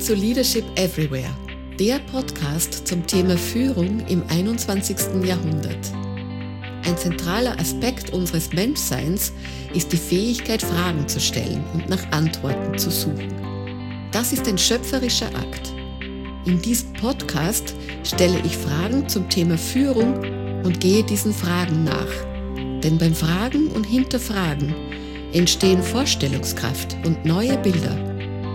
zu Leadership Everywhere, der Podcast zum Thema Führung im 21. Jahrhundert. Ein zentraler Aspekt unseres Menschseins ist die Fähigkeit, Fragen zu stellen und nach Antworten zu suchen. Das ist ein schöpferischer Akt. In diesem Podcast stelle ich Fragen zum Thema Führung und gehe diesen Fragen nach. Denn beim Fragen und Hinterfragen entstehen Vorstellungskraft und neue Bilder.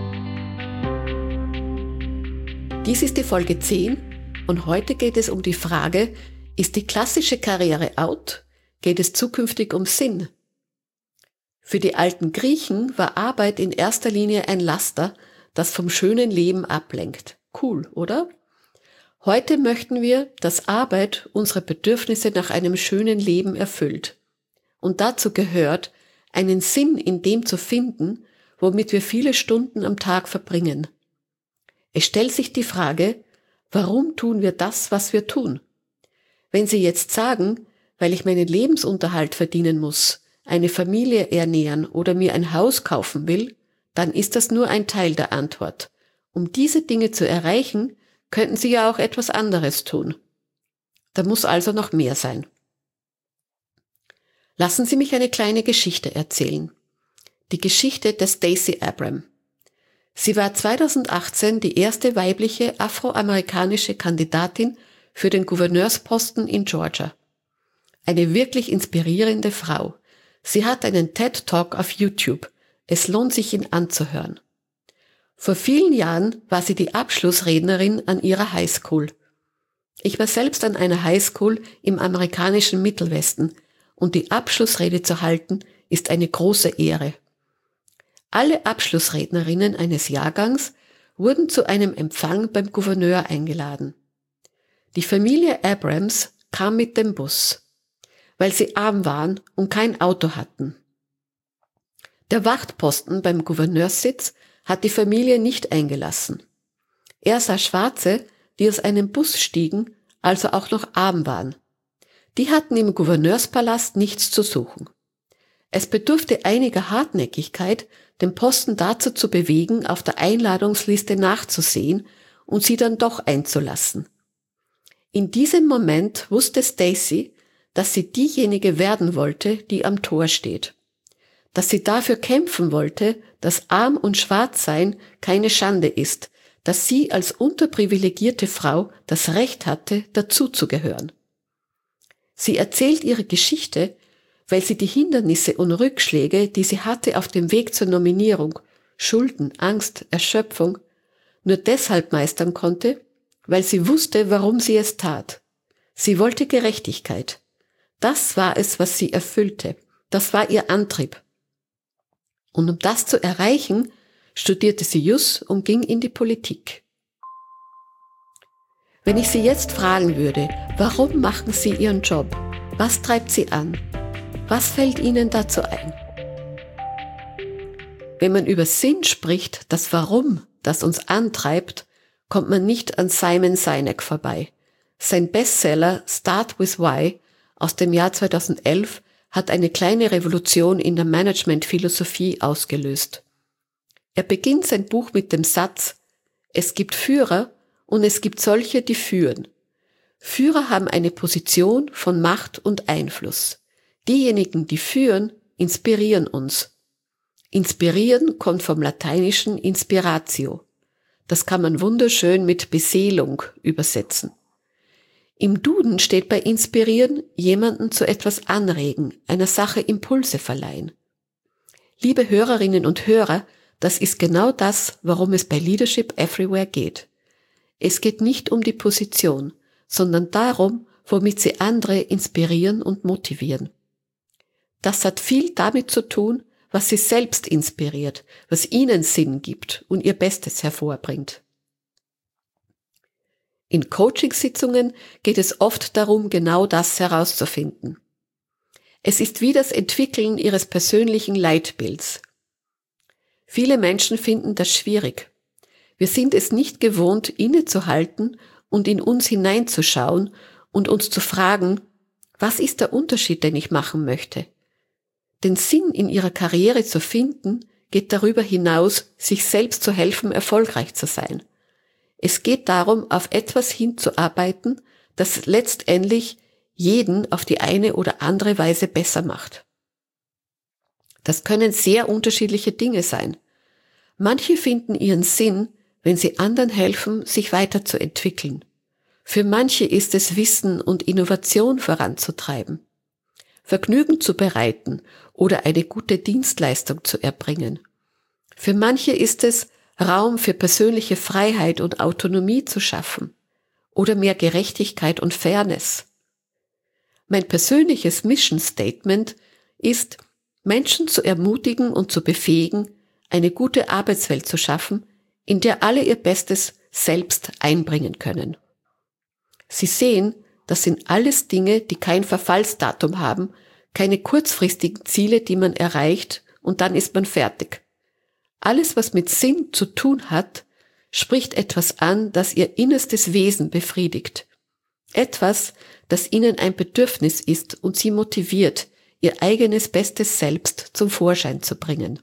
Dies ist die Folge 10 und heute geht es um die Frage, ist die klassische Karriere out? Geht es zukünftig um Sinn? Für die alten Griechen war Arbeit in erster Linie ein Laster, das vom schönen Leben ablenkt. Cool, oder? Heute möchten wir, dass Arbeit unsere Bedürfnisse nach einem schönen Leben erfüllt. Und dazu gehört, einen Sinn in dem zu finden, womit wir viele Stunden am Tag verbringen. Es stellt sich die Frage, warum tun wir das, was wir tun? Wenn Sie jetzt sagen, weil ich meinen Lebensunterhalt verdienen muss, eine Familie ernähren oder mir ein Haus kaufen will, dann ist das nur ein Teil der Antwort. Um diese Dinge zu erreichen, könnten Sie ja auch etwas anderes tun. Da muss also noch mehr sein. Lassen Sie mich eine kleine Geschichte erzählen. Die Geschichte der Stacey Abrams. Sie war 2018 die erste weibliche afroamerikanische Kandidatin für den Gouverneursposten in Georgia. Eine wirklich inspirierende Frau. Sie hat einen TED-Talk auf YouTube. Es lohnt sich, ihn anzuhören. Vor vielen Jahren war sie die Abschlussrednerin an ihrer Highschool. Ich war selbst an einer Highschool im amerikanischen Mittelwesten und die Abschlussrede zu halten ist eine große Ehre. Alle Abschlussrednerinnen eines Jahrgangs wurden zu einem Empfang beim Gouverneur eingeladen. Die Familie Abrams kam mit dem Bus, weil sie arm waren und kein Auto hatten. Der Wachtposten beim Gouverneurssitz hat die Familie nicht eingelassen. Er sah Schwarze, die aus einem Bus stiegen, also auch noch arm waren. Die hatten im Gouverneurspalast nichts zu suchen. Es bedurfte einiger Hartnäckigkeit, den Posten dazu zu bewegen, auf der Einladungsliste nachzusehen und sie dann doch einzulassen. In diesem Moment wusste Stacey, dass sie diejenige werden wollte, die am Tor steht. Dass sie dafür kämpfen wollte, dass arm und schwarz sein keine Schande ist, dass sie als unterprivilegierte Frau das Recht hatte, dazuzugehören. Sie erzählt ihre Geschichte, weil sie die Hindernisse und Rückschläge, die sie hatte auf dem Weg zur Nominierung, Schulden, Angst, Erschöpfung, nur deshalb meistern konnte, weil sie wusste, warum sie es tat. Sie wollte Gerechtigkeit. Das war es, was sie erfüllte. Das war ihr Antrieb. Und um das zu erreichen, studierte sie Jus und ging in die Politik. Wenn ich Sie jetzt fragen würde, warum machen Sie Ihren Job? Was treibt Sie an? Was fällt Ihnen dazu ein? Wenn man über Sinn spricht, das Warum, das uns antreibt, kommt man nicht an Simon Sinek vorbei. Sein Bestseller Start with Why aus dem Jahr 2011 hat eine kleine Revolution in der Managementphilosophie ausgelöst. Er beginnt sein Buch mit dem Satz: Es gibt Führer und es gibt solche, die führen. Führer haben eine Position von Macht und Einfluss. Diejenigen, die führen, inspirieren uns. Inspirieren kommt vom lateinischen Inspiratio. Das kann man wunderschön mit Beseelung übersetzen. Im Duden steht bei inspirieren, jemanden zu etwas anregen, einer Sache Impulse verleihen. Liebe Hörerinnen und Hörer, das ist genau das, worum es bei Leadership Everywhere geht. Es geht nicht um die Position, sondern darum, womit Sie andere inspirieren und motivieren. Das hat viel damit zu tun, was Sie selbst inspiriert, was Ihnen Sinn gibt und Ihr Bestes hervorbringt. In Coachingsitzungen geht es oft darum, genau das herauszufinden. Es ist wie das Entwickeln Ihres persönlichen Leitbilds. Viele Menschen finden das schwierig. Wir sind es nicht gewohnt, innezuhalten und in uns hineinzuschauen und uns zu fragen, was ist der Unterschied, den ich machen möchte? Den Sinn in Ihrer Karriere zu finden, geht darüber hinaus, sich selbst zu helfen, erfolgreich zu sein. Es geht darum, auf etwas hinzuarbeiten, das letztendlich jeden auf die eine oder andere Weise besser macht. Das können sehr unterschiedliche Dinge sein. Manche finden ihren Sinn, wenn sie anderen helfen, sich weiterzuentwickeln. Für manche ist es Wissen und Innovation voranzutreiben, Vergnügen zu bereiten oder eine gute Dienstleistung zu erbringen. Für manche ist es, Raum für persönliche Freiheit und Autonomie zu schaffen oder mehr Gerechtigkeit und Fairness. Mein persönliches Mission Statement ist, Menschen zu ermutigen und zu befähigen, eine gute Arbeitswelt zu schaffen, in der alle ihr Bestes selbst einbringen können. Sie sehen, das sind alles Dinge, die kein Verfallsdatum haben, keine kurzfristigen Ziele, die man erreicht und dann ist man fertig. Alles, was mit Sinn zu tun hat, spricht etwas an, das ihr innerstes Wesen befriedigt. Etwas, das ihnen ein Bedürfnis ist und sie motiviert, ihr eigenes bestes Selbst zum Vorschein zu bringen.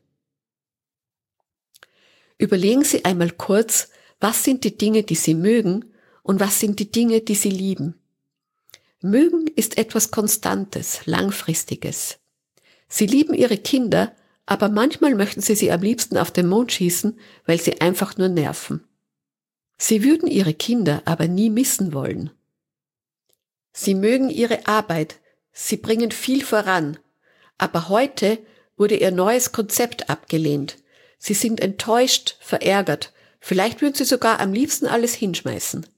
Überlegen Sie einmal kurz, was sind die Dinge, die Sie mögen und was sind die Dinge, die Sie lieben. Mögen ist etwas Konstantes, Langfristiges. Sie lieben Ihre Kinder, aber manchmal möchten Sie am liebsten auf den Mond schießen, weil sie einfach nur nerven. Sie würden Ihre Kinder aber nie missen wollen. Sie mögen Ihre Arbeit, Sie bringen viel voran, aber heute wurde Ihr neues Konzept abgelehnt. Sie sind enttäuscht, verärgert, vielleicht würden Sie sogar am liebsten alles hinschmeißen.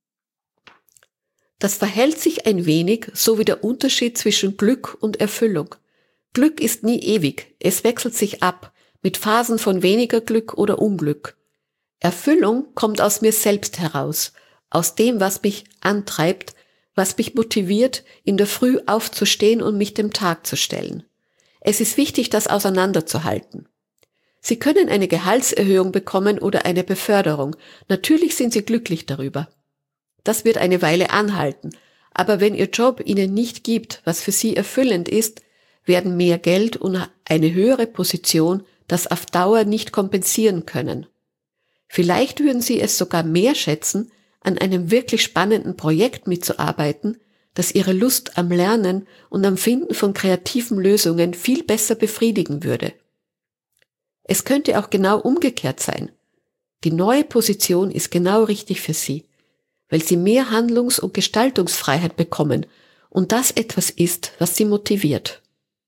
Das verhält sich ein wenig so wie der Unterschied zwischen Glück und Erfüllung. Glück ist nie ewig, es wechselt sich ab, mit Phasen von weniger Glück oder Unglück. Erfüllung kommt aus mir selbst heraus, aus dem, was mich antreibt, was mich motiviert, in der Früh aufzustehen und mich dem Tag zu stellen. Es ist wichtig, das auseinanderzuhalten. Sie können eine Gehaltserhöhung bekommen oder eine Beförderung. Natürlich sind Sie glücklich darüber. Das wird eine Weile anhalten. Aber wenn Ihr Job Ihnen nicht gibt, was für Sie erfüllend ist, werden mehr Geld und eine höhere Position das auf Dauer nicht kompensieren können. Vielleicht würden Sie es sogar mehr schätzen, an einem wirklich spannenden Projekt mitzuarbeiten, das Ihre Lust am Lernen und am Finden von kreativen Lösungen viel besser befriedigen würde. Es könnte auch genau umgekehrt sein. Die neue Position ist genau richtig für Sie, weil Sie mehr Handlungs- und Gestaltungsfreiheit bekommen und das etwas ist, was Sie motiviert.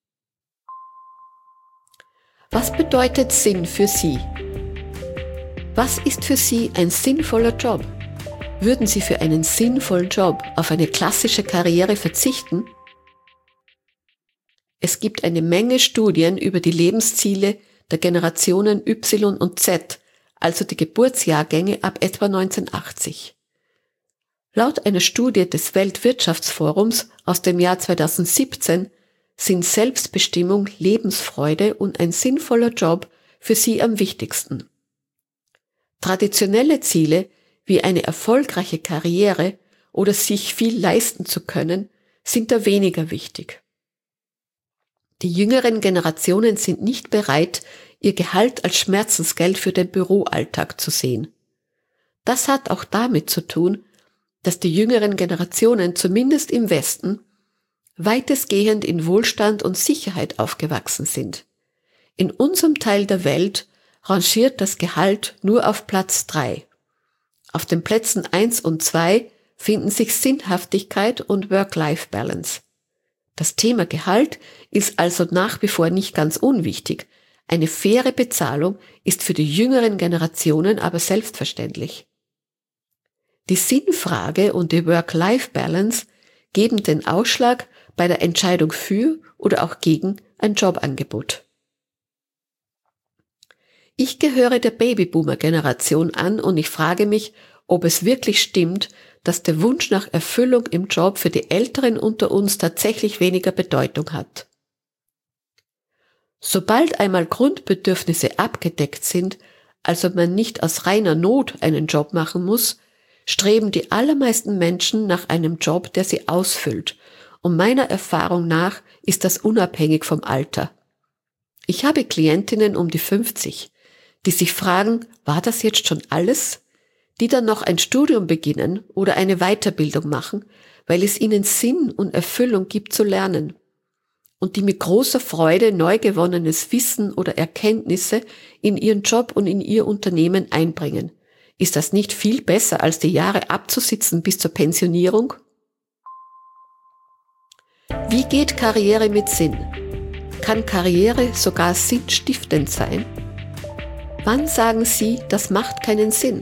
Was bedeutet Sinn für Sie? Was ist für Sie ein sinnvoller Job? Würden Sie für einen sinnvollen Job auf eine klassische Karriere verzichten? Es gibt eine Menge Studien über die Lebensziele der Generationen Y und Z, also die Geburtsjahrgänge ab etwa 1980. Laut einer Studie des Weltwirtschaftsforums aus dem Jahr 2017 sind Selbstbestimmung, Lebensfreude und ein sinnvoller Job für sie am wichtigsten. Traditionelle Ziele wie eine erfolgreiche Karriere oder sich viel leisten zu können, sind da weniger wichtig. Die jüngeren Generationen sind nicht bereit, ihr Gehalt als Schmerzensgeld für den Büroalltag zu sehen. Das hat auch damit zu tun, dass die jüngeren Generationen zumindest im Westen weitestgehend in Wohlstand und Sicherheit aufgewachsen sind. In unserem Teil der Welt rangiert das Gehalt nur auf Platz 3. Auf den Plätzen 1 und 2 finden sich Sinnhaftigkeit und Work-Life-Balance. Das Thema Gehalt ist also nach wie vor nicht ganz unwichtig. Eine faire Bezahlung ist für die jüngeren Generationen aber selbstverständlich. Die Sinnfrage und die Work-Life-Balance geben den Ausschlag bei der Entscheidung für oder auch gegen ein Jobangebot. Ich gehöre der Babyboomer-Generation an und ich frage mich, ob es wirklich stimmt, dass der Wunsch nach Erfüllung im Job für die Älteren unter uns tatsächlich weniger Bedeutung hat. Sobald einmal Grundbedürfnisse abgedeckt sind, also man nicht aus reiner Not einen Job machen muss, streben die allermeisten Menschen nach einem Job, der sie ausfüllt. Und meiner Erfahrung nach ist das unabhängig vom Alter. Ich habe Klientinnen um die 50, die sich fragen, war das jetzt schon alles? Die dann noch ein Studium beginnen oder eine Weiterbildung machen, weil es ihnen Sinn und Erfüllung gibt zu lernen. Und die mit großer Freude neu gewonnenes Wissen oder Erkenntnisse in ihren Job und in ihr Unternehmen einbringen. Ist das nicht viel besser, als die Jahre abzusitzen bis zur Pensionierung? Wie geht Karriere mit Sinn? Kann Karriere sogar sinnstiftend sein? Wann sagen Sie, das macht keinen Sinn?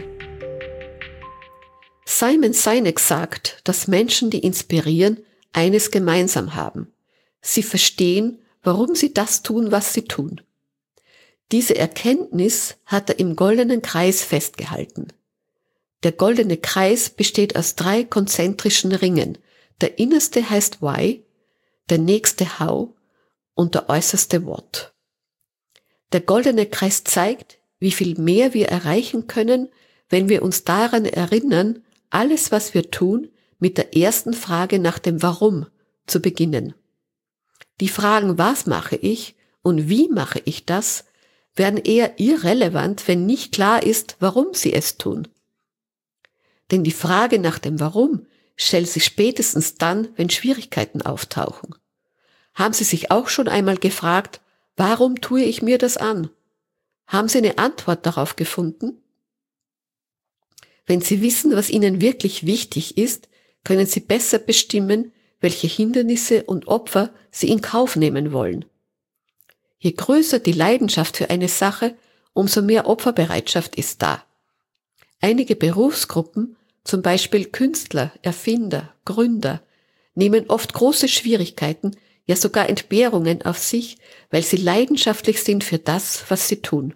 Simon Sinek sagt, dass Menschen, die inspirieren, eines gemeinsam haben. Sie verstehen, warum sie das tun, was sie tun. Diese Erkenntnis hat er im goldenen Kreis festgehalten. Der goldene Kreis besteht aus 3 konzentrischen Ringen. Der innerste heißt Why, der nächste How und der äußerste What. Der goldene Kreis zeigt, wie viel mehr wir erreichen können, wenn wir uns daran erinnern, alles, was wir tun, mit der ersten Frage nach dem Warum zu beginnen. Die Fragen, was mache ich und wie mache ich das, werden eher irrelevant, wenn nicht klar ist, warum Sie es tun. Denn die Frage nach dem Warum stellt sich spätestens dann, wenn Schwierigkeiten auftauchen. Haben Sie sich auch schon einmal gefragt, warum tue ich mir das an? Haben Sie eine Antwort darauf gefunden? Wenn Sie wissen, was Ihnen wirklich wichtig ist, können Sie besser bestimmen, welche Hindernisse und Opfer Sie in Kauf nehmen wollen. Je größer die Leidenschaft für eine Sache, umso mehr Opferbereitschaft ist da. Einige Berufsgruppen, zum Beispiel Künstler, Erfinder, Gründer, nehmen oft große Schwierigkeiten, ja sogar Entbehrungen auf sich, weil sie leidenschaftlich sind für das, was sie tun.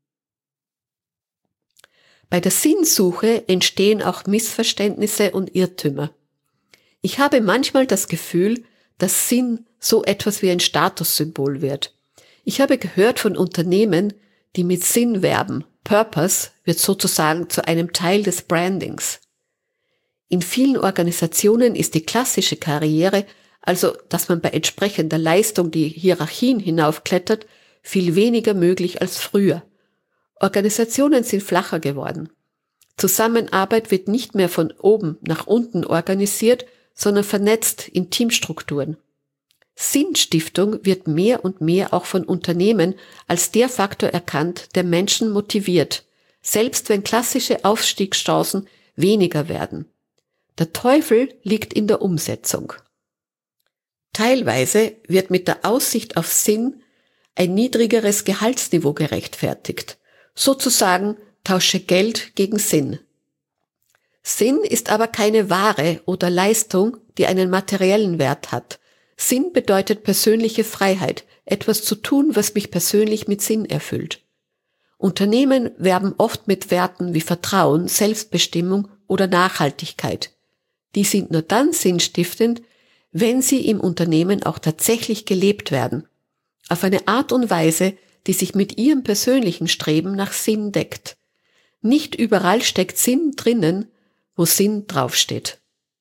Bei der Sinnsuche entstehen auch Missverständnisse und Irrtümer. Ich habe manchmal das Gefühl, dass Sinn so etwas wie ein Statussymbol wird. Ich habe gehört von Unternehmen, die mit Sinn werben. Purpose wird sozusagen zu einem Teil des Brandings. In vielen Organisationen ist die klassische Karriere, also dass man bei entsprechender Leistung die Hierarchien hinaufklettert, viel weniger möglich als früher. Organisationen sind flacher geworden. Zusammenarbeit wird nicht mehr von oben nach unten organisiert, sondern vernetzt in Teamstrukturen. Sinnstiftung wird mehr und mehr auch von Unternehmen als der Faktor erkannt, der Menschen motiviert, selbst wenn klassische Aufstiegschancen weniger werden. Der Teufel liegt in der Umsetzung. Teilweise wird mit der Aussicht auf Sinn ein niedrigeres Gehaltsniveau gerechtfertigt. Sozusagen tausche Geld gegen Sinn. Sinn ist aber keine Ware oder Leistung, die einen materiellen Wert hat. Sinn bedeutet persönliche Freiheit, etwas zu tun, was mich persönlich mit Sinn erfüllt. Unternehmen werben oft mit Werten wie Vertrauen, Selbstbestimmung oder Nachhaltigkeit. Die sind nur dann sinnstiftend, wenn sie im Unternehmen auch tatsächlich gelebt werden. Auf eine Art und Weise, die sich mit ihrem persönlichen Streben nach Sinn deckt. Nicht überall steckt Sinn drinnen, wo Sinn draufsteht.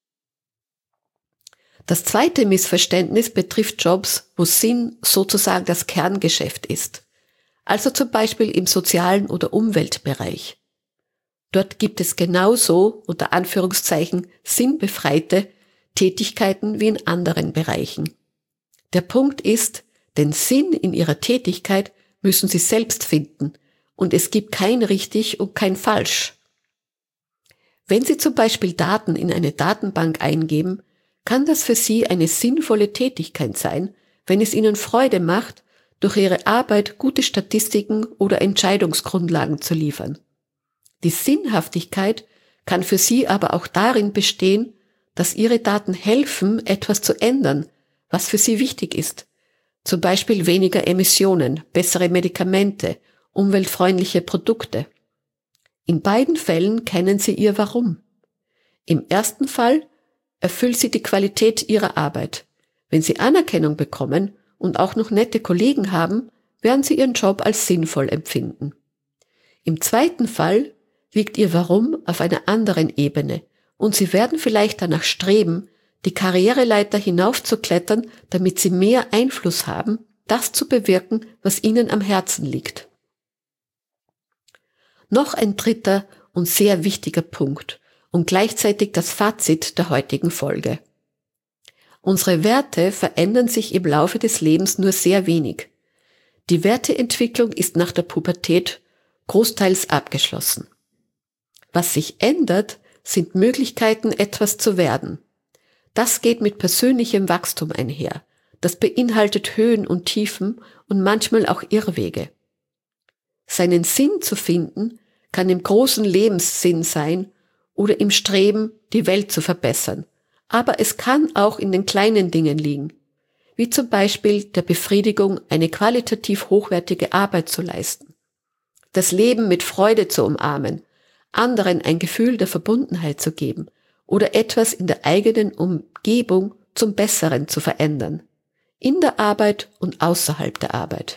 Das zweite Missverständnis betrifft Jobs, wo Sinn sozusagen das Kerngeschäft ist. Also zum Beispiel im sozialen oder Umweltbereich. Dort gibt es genauso, unter Anführungszeichen, sinnbefreite Tätigkeiten wie in anderen Bereichen. Der Punkt ist, den Sinn in ihrer Tätigkeit müssen sie selbst finden und es gibt kein richtig und kein falsch. Wenn Sie zum Beispiel Daten in eine Datenbank eingeben, kann das für Sie eine sinnvolle Tätigkeit sein, wenn es Ihnen Freude macht, durch Ihre Arbeit gute Statistiken oder Entscheidungsgrundlagen zu liefern. Die Sinnhaftigkeit kann für Sie aber auch darin bestehen, dass Ihre Daten helfen, etwas zu ändern, was für Sie wichtig ist. Zum Beispiel weniger Emissionen, bessere Medikamente, umweltfreundliche Produkte. In beiden Fällen kennen Sie Ihr Warum. Im ersten Fall erfüllt Sie die Qualität Ihrer Arbeit. Wenn Sie Anerkennung bekommen und auch noch nette Kollegen haben, werden Sie Ihren Job als sinnvoll empfinden. Im zweiten Fall liegt Ihr Warum auf einer anderen Ebene und Sie werden vielleicht danach streben, die Karriereleiter hinaufzuklettern, damit Sie mehr Einfluss haben, das zu bewirken, was ihnen am Herzen liegt. Noch ein dritter und sehr wichtiger Punkt und gleichzeitig das Fazit der heutigen Folge. Unsere Werte verändern sich im Laufe des Lebens nur sehr wenig. Die Werteentwicklung ist nach der Pubertät großteils abgeschlossen. Was sich ändert, sind Möglichkeiten, etwas zu werden. Das geht mit persönlichem Wachstum einher. Das beinhaltet Höhen und Tiefen und manchmal auch Irrwege. Seinen Sinn zu finden, kann im großen Lebenssinn sein oder im Streben, die Welt zu verbessern. Aber es kann auch in den kleinen Dingen liegen, wie zum Beispiel der Befriedigung, eine qualitativ hochwertige Arbeit zu leisten, das Leben mit Freude zu umarmen, anderen ein Gefühl der Verbundenheit zu geben oder etwas in der eigenen Umgebung zum Besseren zu verändern, in der Arbeit und außerhalb der Arbeit.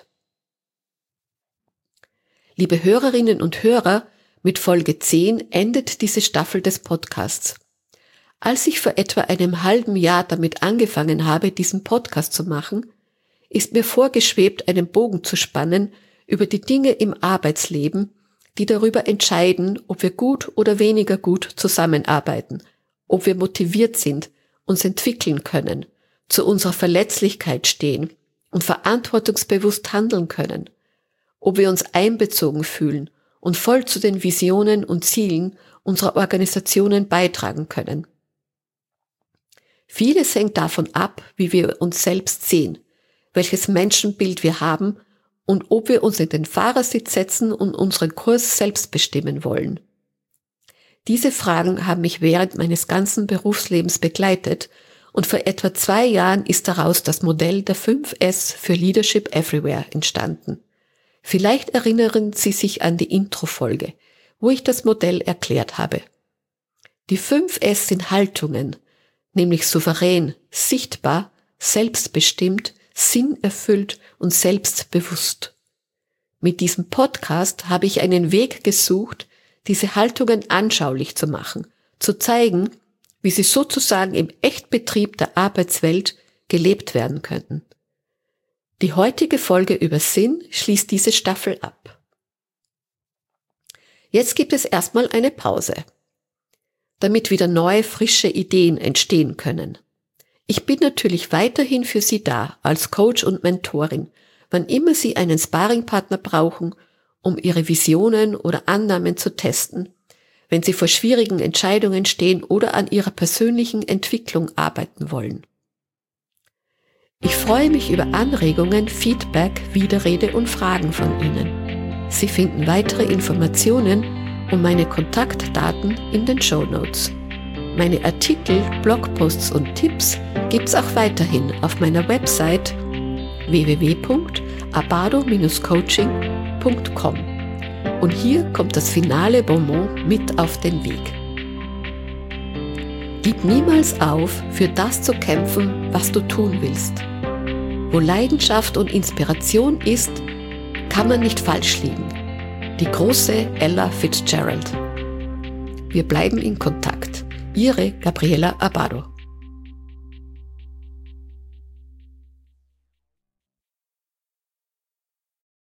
Liebe Hörerinnen und Hörer, mit Folge 10 endet diese Staffel des Podcasts. Als ich vor etwa einem halben Jahr damit angefangen habe, diesen Podcast zu machen, ist mir vorgeschwebt, einen Bogen zu spannen über die Dinge im Arbeitsleben, die darüber entscheiden, ob wir gut oder weniger gut zusammenarbeiten, ob wir motiviert sind, uns entwickeln können, zu unserer Verletzlichkeit stehen und verantwortungsbewusst handeln können, ob wir uns einbezogen fühlen und voll zu den Visionen und Zielen unserer Organisationen beitragen können. Vieles hängt davon ab, wie wir uns selbst sehen, welches Menschenbild wir haben und ob wir uns in den Fahrersitz setzen und unseren Kurs selbst bestimmen wollen. Diese Fragen haben mich während meines ganzen Berufslebens begleitet und vor etwa 2 Jahren ist daraus das Modell der 5S für Leadership Everywhere entstanden. Vielleicht erinnern Sie sich an die Intro-Folge, wo ich das Modell erklärt habe. Die 5S sind Haltungen, nämlich souverän, sichtbar, selbstbestimmt, sinnerfüllt und selbstbewusst. Mit diesem Podcast habe ich einen Weg gesucht, diese Haltungen anschaulich zu machen, zu zeigen, wie sie sozusagen im Echtbetrieb der Arbeitswelt gelebt werden könnten. Die heutige Folge über Sinn schließt diese Staffel ab. Jetzt gibt es erstmal eine Pause, damit wieder neue, frische Ideen entstehen können. Ich bin natürlich weiterhin für Sie da, als Coach und Mentorin, wann immer Sie einen Sparringpartner brauchen, um Ihre Visionen oder Annahmen zu testen, wenn Sie vor schwierigen Entscheidungen stehen oder an Ihrer persönlichen Entwicklung arbeiten wollen. Ich freue mich über Anregungen, Feedback, Widerrede und Fragen von Ihnen. Sie finden weitere Informationen und meine Kontaktdaten in den Shownotes. Meine Artikel, Blogposts und Tipps gibt's auch weiterhin auf meiner Website www.abado-coaching.com. Und hier kommt das finale Bonmot mit auf den Weg. Gib niemals auf, für das zu kämpfen, was du tun willst. Wo Leidenschaft und Inspiration ist, kann man nicht falsch liegen. Die große Ella Fitzgerald. Wir bleiben in Kontakt. Ihre Gabriela Abado.